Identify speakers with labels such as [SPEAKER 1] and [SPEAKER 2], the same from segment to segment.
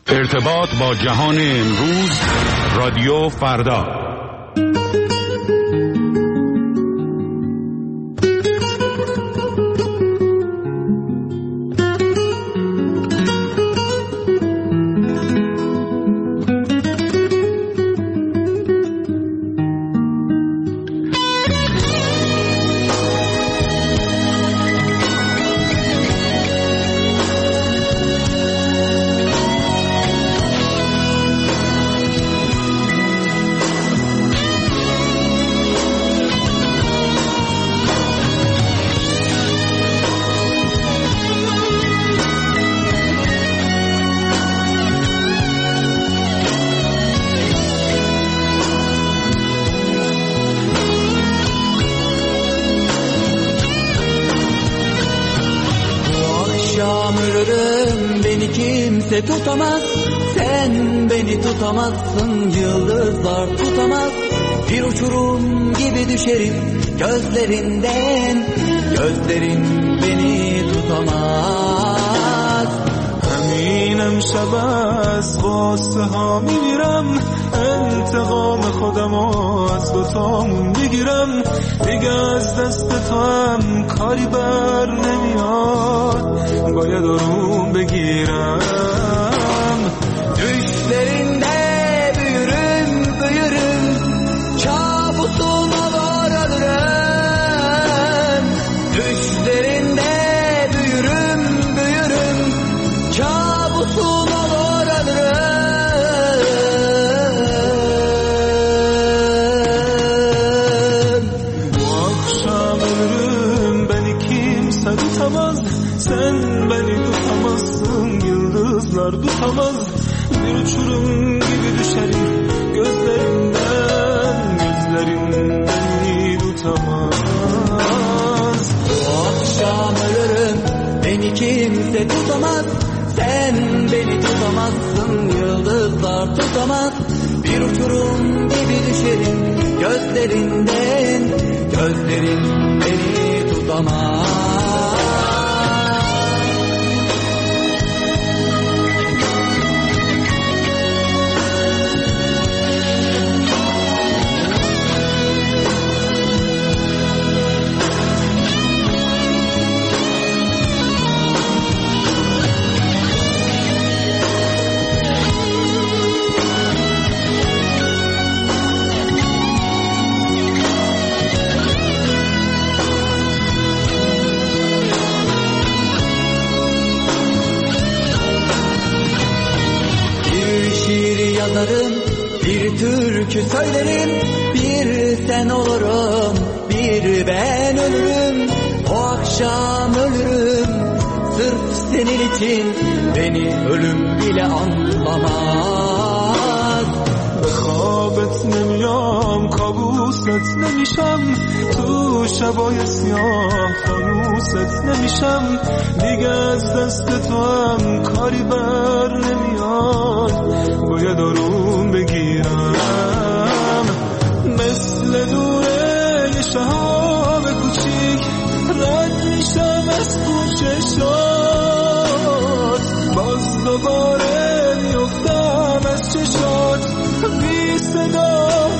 [SPEAKER 1] ارتباط با جهان امروز، رادیو فردا.
[SPEAKER 2] Beni kimse tutamaz, sen beni tutamazsın, yıldızlar tutamaz. Bir uçurum gibi düşerim gözlerinden, gözlerin beni tutamaz.
[SPEAKER 3] همینم شب از قصه ها میمیرم، انتقام خودم از دوتامون بگیرم. دیگه از دست تو هم کاری بر نمیاد، باید آروم بگیرم.
[SPEAKER 2] Düşlerinde büyürüm, büyürüm, kabusuma varalırım. Düşlerinde büyürüm, büyürüm, kabusuma varalırım.
[SPEAKER 3] Bu akşam ölürüm, beni kimse tutamaz, sen beni tutamazsın, yıldızlar tutamaz. Bir uçurum gibi düşerim gözlerinden, gözlerin beni tutamaz.
[SPEAKER 2] Bu akşam ölürüm, beni kimse tutamaz, sen beni tutamazsın, yıldızlar tutamaz. Bir uçurum gibi düşerim gözlerinden, gözlerin beni tutamaz. Yazarım, bir türkü söylerim, bir sen olurum, bir ben ölürüm. O akşam ölürüm, sırf senin için beni ölüm bile anlamaz.
[SPEAKER 3] به خوابت نمیام، کابوست نمیشم، تو شبای سیاه فانوست نمیشم. دیگه از دست تو هم کاری بر نمیاد، باید آروم بگیرم. مثل دوره یه شهاب کوچیک رد میشم از کوچشات، باز دوباره میفتم از چشات، بی صدا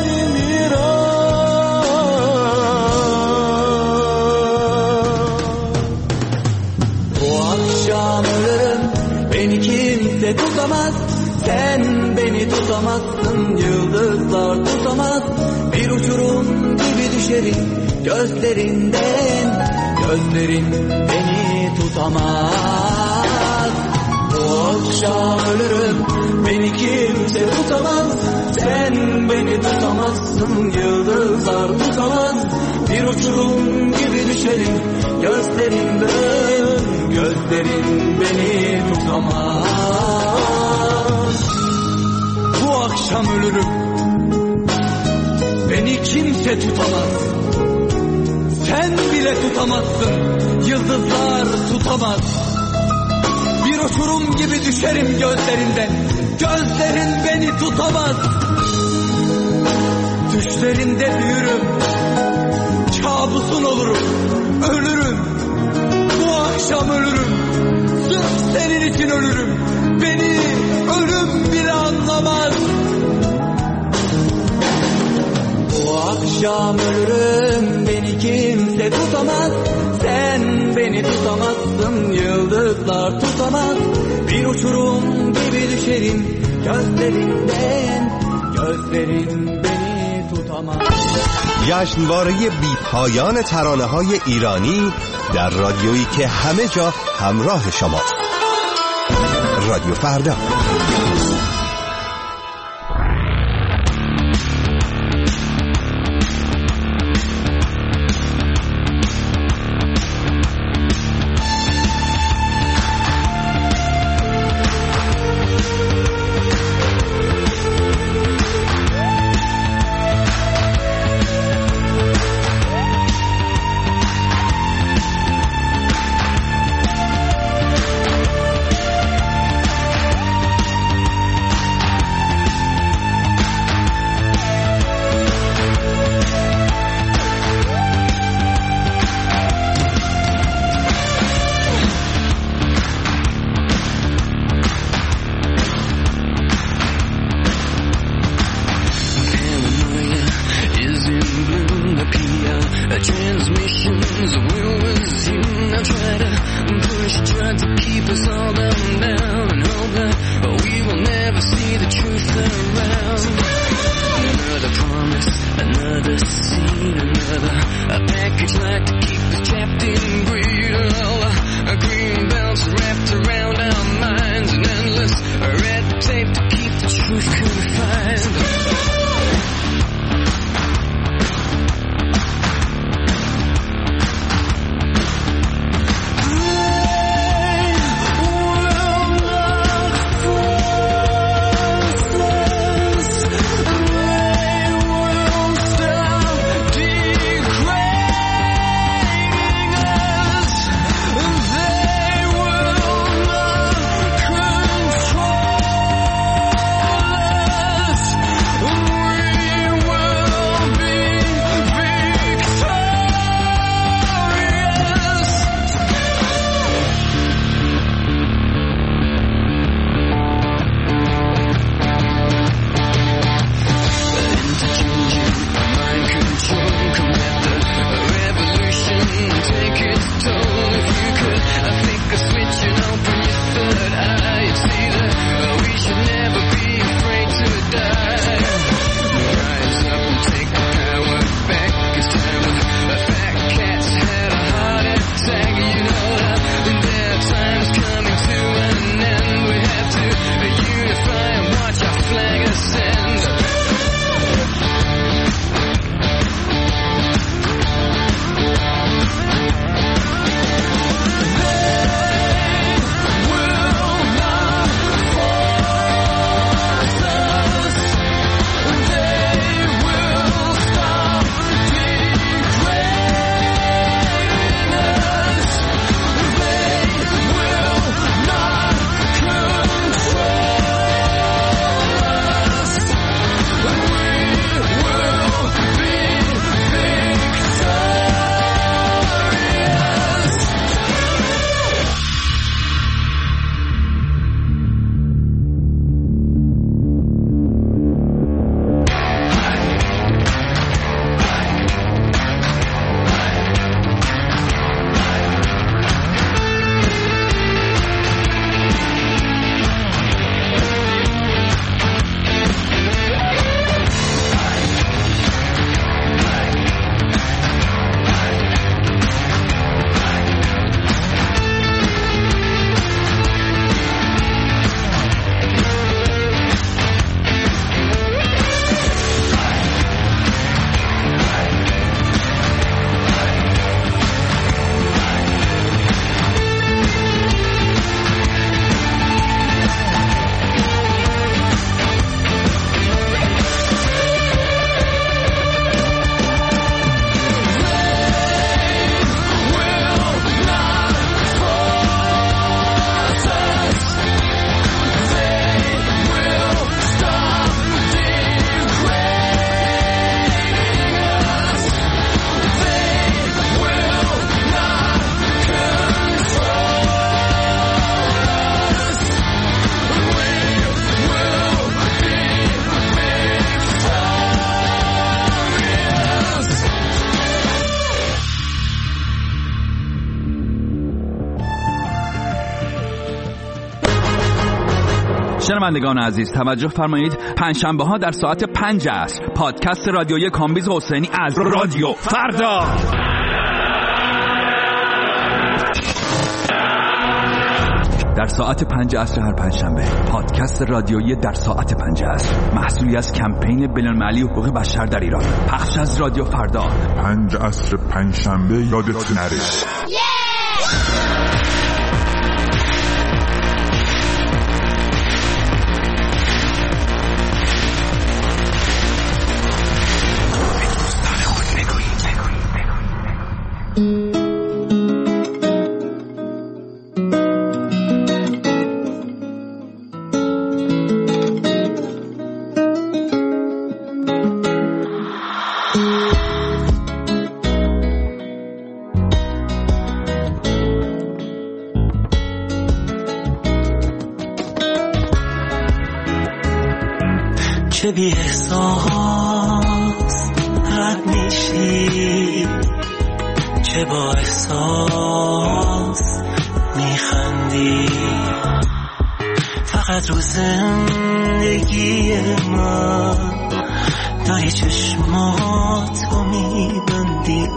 [SPEAKER 3] میمیرم.
[SPEAKER 2] Bu akşam ölürüm, beni kimse tutamaz, sen beni tutamazsın, yıldızlar tutamaz. Bir uçurum gibi düşerim gözlerinden, gözlerin beni tutamaz. Bu akşam ölürüm, beni kimse tutamaz, sen beni tutamazsın, yıldızlar tutamaz. Bir uçurum gibi düşerim gözlerinden, gözlerin beni tutamaz. Bu akşam ölürüm, beni kimse tutamaz, sen bile tutamazsın, yıldızlar tutamaz. Bir uçurum gibi düşerim gözlerinden, gözlerin beni tutamaz. Düşlerinde büyürüm, kabusun olurum, ölürüm. Bu akşam ölürüm, sırf senin için ölürüm. Beni ölüm bile anlamaz. Bu akşam ölürüm, beni kimse tutamaz. Sen beni tutamazsın, yıldızlar tutamaz. Bir uçurum gibi düşerim gözlerinden, gözlerin beni tutamaz.
[SPEAKER 4] جشنواره بی پایان ترانه‌های ایرانی در رادیویی که همه جا همراه شماست. رادیو فردا.
[SPEAKER 5] شنوندگان عزیز توجه فرمایید، پنجشنبه ها در ساعت 5 است پادکست رادیویی کامبیز حسینی از رادیو فردا. در ساعت 5 عصر هر پنجشنبه پادکست رادیویی در ساعت 5 عصر، محصولی از کمپین بین‌المللی حقوق بشر در ایران، پخش از رادیو فردا.
[SPEAKER 3] 5 عصر پنجشنبه یادت نره.
[SPEAKER 6] چه بی احساس رد میشی، چه با احساس میخندی، فقط رو زندگی من داری چشماتو میبندی.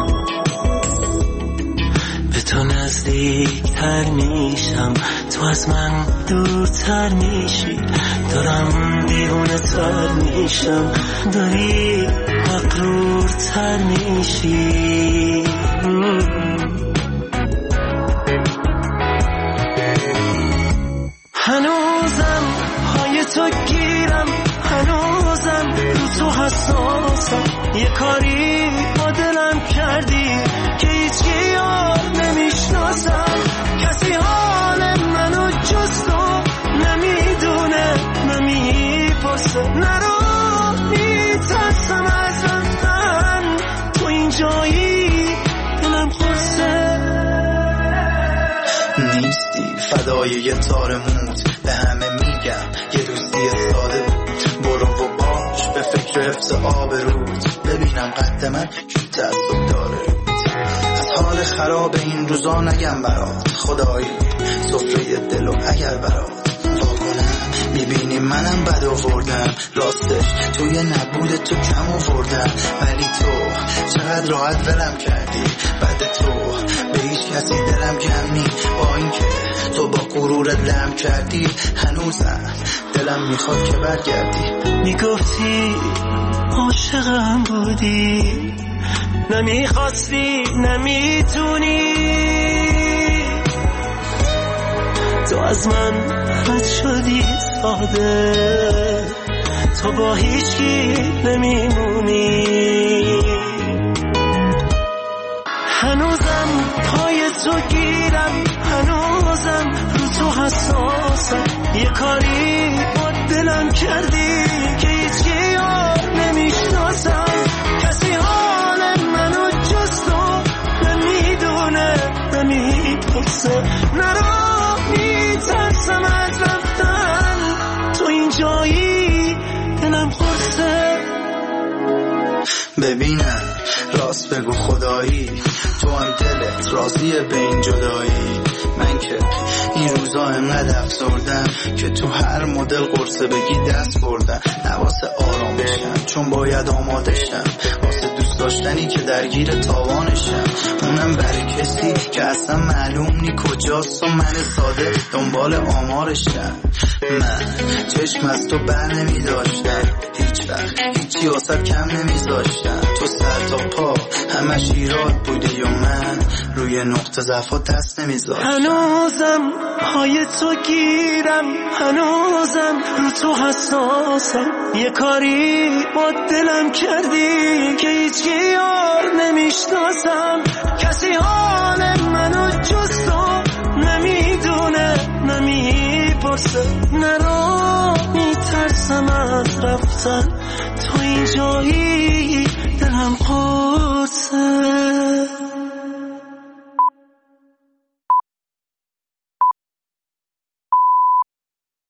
[SPEAKER 6] به تو نزدیکتر میشم، تو از من دورتر میشی، دارم دیوونه تر میشم، داری مغرورتر میشی. هنوزم پای تو گیرم، هنوزم رو تو حساسم، یه کاری با دلم کردی که هیچی یار نمیشناسم، کسی حال منو جز تو نمیدونه، نمیپرسه، نرو میترسم از رفتن، تو اینجایی دلم خورسه.
[SPEAKER 7] نیستی فدای یه تار موت، به همه میگم یه دوستی ساده بود، برو و باش به فکر حفظ آبروت، ببینم قد من کی تعصب داره روت. از حال خراب این روزا نگم برات، خدایی سفره دل و اگر برات میبینی منم بد آوردم، راستش توی نبود تو کم آوردم، ولی تو چقدر راحت ولم کردی، بعد تو به هیچ کسی دلم کم نی، با اینکه تو با غرورت لم کردی، هنوزم دلم میخواد که برگردی.
[SPEAKER 6] میگفتی عاشقم بودی، نمیخواستی نمیتونی، تو از من رد شدی ساده، تو با هیچکی نمیمونی. هنوزم پای تو گیرم، هنوزم رو تو حساسم، یه کاری با دلم کردی که هیچکی یار نمیشناسم، کسی حال منو جز تو نمیدونه، نمیپرسه، نرو میترسم از رفتن، تو اینجایی دلم خورسه.
[SPEAKER 7] ببینم راست بگو خدایی، تو هم دلت راضیه به این جدایی، من که این روزا انقدر افسردم که تو هر مدل قرصه بگی دست بردم، نواسه آرام بشم چون باید آماده شم، واسه دوست داشتنی که درگیر تاوانشم، اونم برای کسی که اصلا معلوم نی کجاست و من ساده دنبال آمارشم. من چشم از تو بر نمی داشتم، هیچ وقت هیچی واسه کم نمی داشتم، تو سر تا پا همش ایراد بودی و من روی نقطه ضعفات دست نمی داشتم.
[SPEAKER 6] هنوزم پای تو گیرم، هنوزم رو تو حساسم، یه کاری با دلم کردی که هیچکی یار نمیشناسم، کسی حال منو جز تو نمیدونه، نمیپرسه، نرو میترسم از رفتن، تو اینجایی دلم قرصه.